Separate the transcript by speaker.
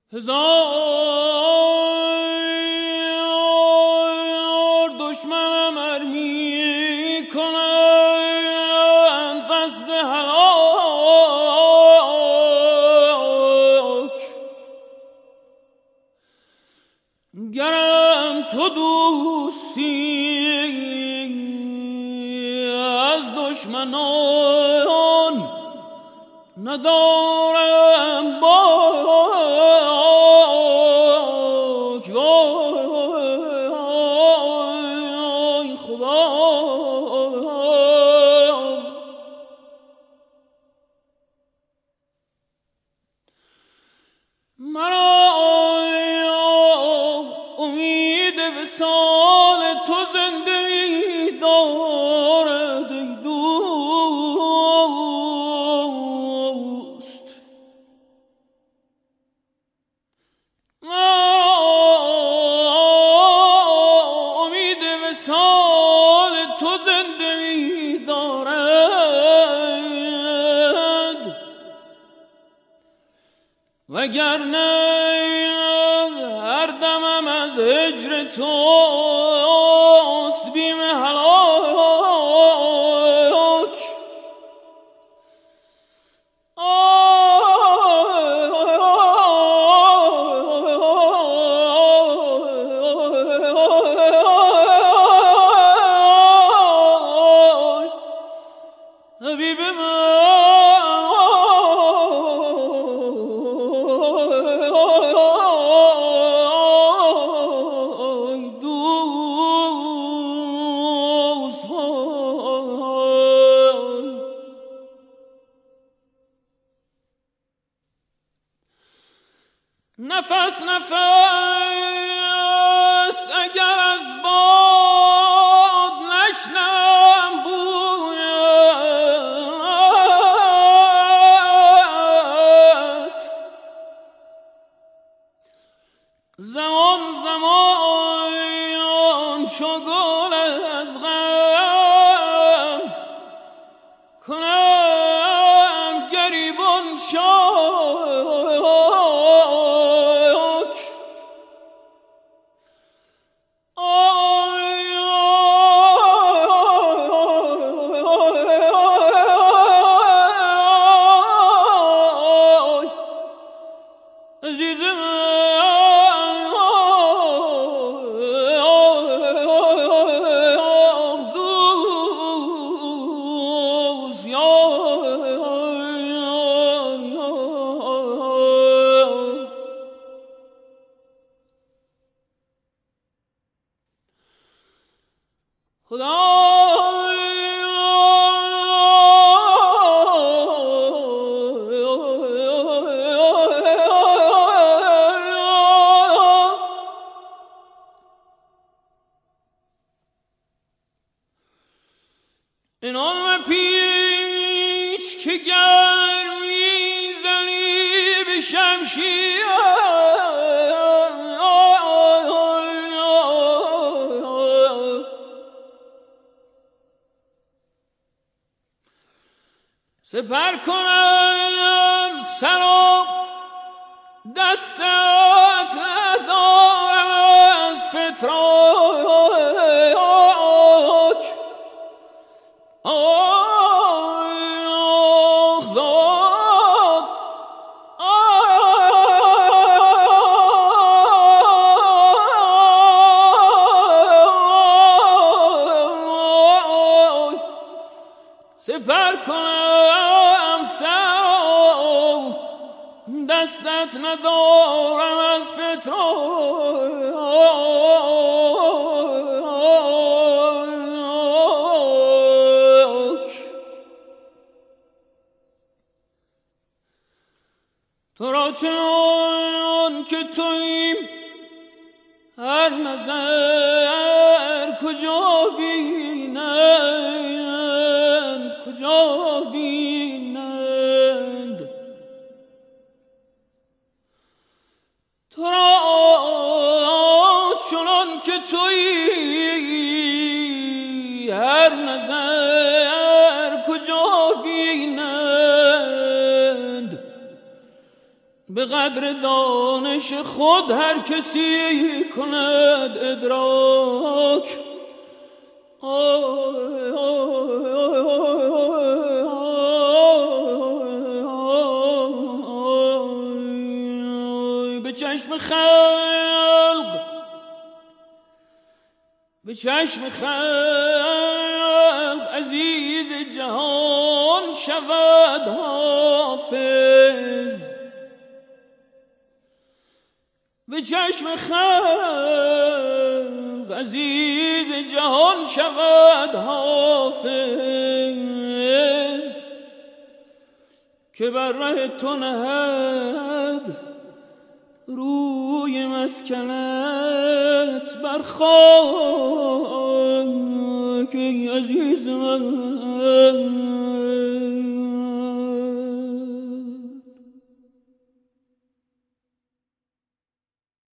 Speaker 1: هزار دشمنم ار می کنند قصد هلاک، گرم تو دوستی از دشمنان ندارم باک. وای خدا، مرا امید وصال تو زنده دارد ای دوست. امید وصال تو زنده دارد، وگرنه هر دمم از هجر توست بیم هلاک. حبیب من نفس نفس اگر از باد نشنم بویت، زمان زمان چو گل از غم کنم گریبان شاک. اینان پیچ که گرمی زنی به شمشیر، سپر کنم سر و دستت ندارم از فتراک. سپر کنم سر و دستت ندارم از فتراک. تو را چنان که توییم هر نظر کجا بینند، کجا بینند. تو را چنان که تویی هر نظر کجا بینند. به قدر دانش خود هر کسی کند ادراک. به چشم خلق عزیز جهان شود حافظ. به چشم خلق عزیز جهان شود حافظ، که بر ره تو نهد روی مسکنت بر خاک عزیز من.